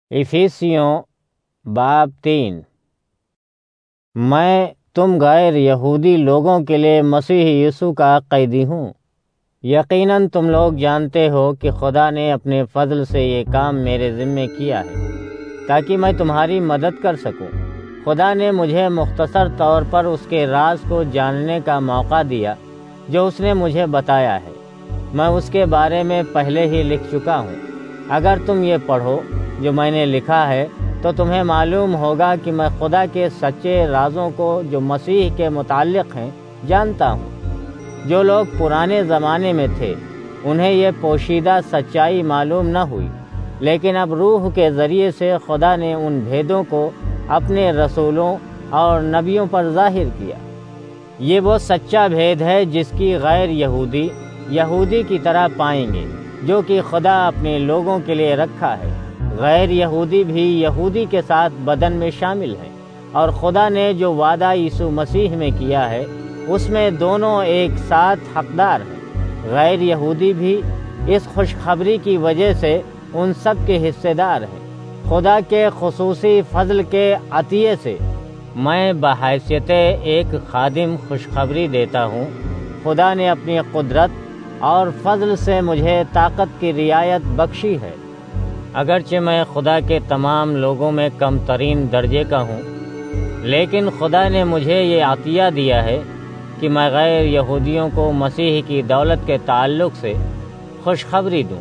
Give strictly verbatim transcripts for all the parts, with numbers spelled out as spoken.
افیسیوں باب تین۔ میں تم غیر یہودی لوگوں کے لیے مسیح یسوع کا قیدی ہوں۔ یقیناً تم لوگ جانتے ہو کہ خدا نے اپنے فضل سے یہ کام میرے ذمے کیا ہے تاکہ میں تمہاری مدد کر سکوں۔ خدا نے مجھے مختصر طور پر اس کے راز کو جاننے کا موقع دیا جو اس نے مجھے بتایا ہے۔ میں اس کے بارے میں پہلے ہی لکھ چکا ہوں۔ اگر تم یہ پڑھو جو میں نے لکھا ہے تو تمہیں معلوم ہوگا کہ میں خدا کے سچے رازوں کو جو مسیح کے متعلق ہیں جانتا ہوں۔ جو لوگ پرانے زمانے میں تھے انہیں یہ پوشیدہ سچائی معلوم نہ ہوئی، لیکن اب روح کے ذریعے سے خدا نے ان بھیدوں کو اپنے رسولوں اور نبیوں پر ظاہر کیا۔ یہ وہ سچا بھید ہے جس کی غیر یہودی یہودی کی طرح پائیں گے جو کہ خدا اپنے لوگوں کے لیے رکھا ہے۔ غیر یہودی بھی یہودی کے ساتھ بدن میں شامل ہیں، اور خدا نے جو وعدہ یسوع مسیح میں کیا ہے اس میں دونوں ایک ساتھ حقدار ہیں۔ غیر یہودی بھی اس خوشخبری کی وجہ سے ان سب کے حصے دار ہیں۔ خدا کے خصوصی فضل کے عطیے سے میں بحیثیت ایک خادم خوشخبری دیتا ہوں۔ خدا نے اپنی قدرت اور فضل سے مجھے طاقت کی رعایت بخشی ہے۔ اگرچہ میں خدا کے تمام لوگوں میں کم ترین درجے کا ہوں، لیکن خدا نے مجھے یہ عطیہ دیا ہے کہ میں غیر یہودیوں کو مسیح کی دولت کے تعلق سے خوشخبری دوں،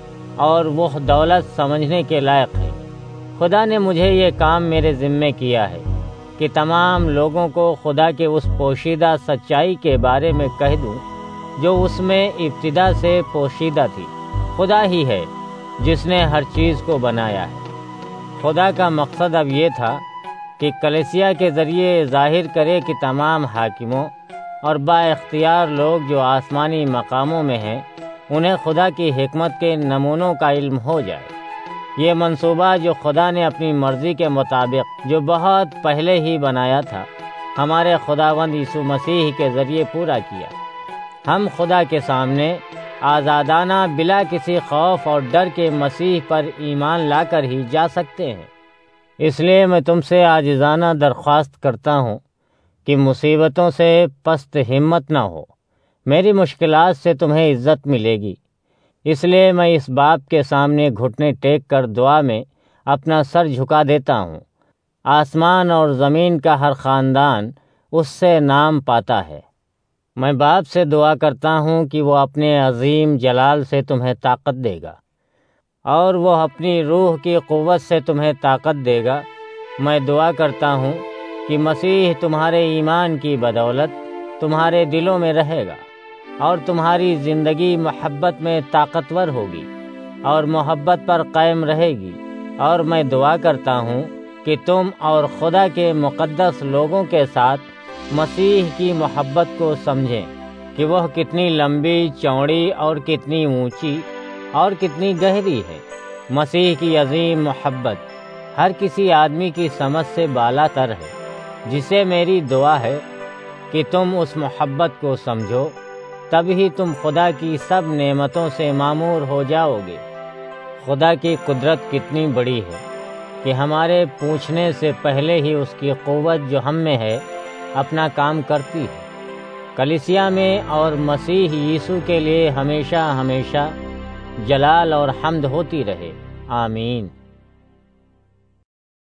اور وہ دولت سمجھنے کے لائق ہے۔ خدا نے مجھے یہ کام میرے ذمے کیا ہے کہ تمام لوگوں کو خدا کے اس پوشیدہ سچائی کے بارے میں کہہ دوں جو اس میں ابتدا سے پوشیدہ تھی۔ خدا ہی ہے جس نے ہر چیز کو بنایا ہے۔ خدا کا مقصد اب یہ تھا کہ کلیسیا کے ذریعے ظاہر کرے کہ تمام حاکموں اور با اختیار لوگ جو آسمانی مقاموں میں ہیں انہیں خدا کی حکمت کے نمونوں کا علم ہو جائے۔ یہ منصوبہ جو خدا نے اپنی مرضی کے مطابق جو بہت پہلے ہی بنایا تھا ہمارے خداوند یسوع مسیح کے ذریعے پورا کیا۔ ہم خدا کے سامنے آزادانہ بلا کسی خوف اور ڈر کے مسیح پر ایمان لا کر ہی جا سکتے ہیں۔ اس لیے میں تم سے عاجزانہ درخواست کرتا ہوں کہ مصیبتوں سے پست ہمت نہ ہو۔ میری مشکلات سے تمہیں عزت ملے گی، اس لیے میں اس باپ کے سامنے گھٹنے ٹیک کر دعا میں اپنا سر جھکا دیتا ہوں۔ آسمان اور زمین کا ہر خاندان اس سے نام پاتا ہے۔ میں باپ سے دعا کرتا ہوں کہ وہ اپنے عظیم جلال سے تمہیں طاقت دے گا، اور وہ اپنی روح کی قوت سے تمہیں طاقت دے گا۔ میں دعا کرتا ہوں کہ مسیح تمہارے ایمان کی بدولت تمہارے دلوں میں رہے گا، اور تمہاری زندگی محبت میں طاقتور ہوگی اور محبت پر قائم رہے گی۔ اور میں دعا کرتا ہوں کہ تم اور خدا کے مقدس لوگوں کے ساتھ مسیح کی محبت کو سمجھیں کہ وہ کتنی لمبی، چوڑی اور کتنی اونچی اور کتنی گہری ہے۔ مسیح کی عظیم محبت ہر کسی آدمی کی سمجھ سے بالا تر ہے، جسے میری دعا ہے کہ تم اس محبت کو سمجھو، تب ہی تم خدا کی سب نعمتوں سے معمور ہو جاؤ گے۔ خدا کی قدرت کتنی بڑی ہے کہ ہمارے پوچھنے سے پہلے ہی اس کی قوت جو ہم میں ہے اپنا کام کرتی ہے۔ کلیسیا میں اور مسیح یسوع کے لیے ہمیشہ ہمیشہ جلال اور حمد ہوتی رہے، آمین۔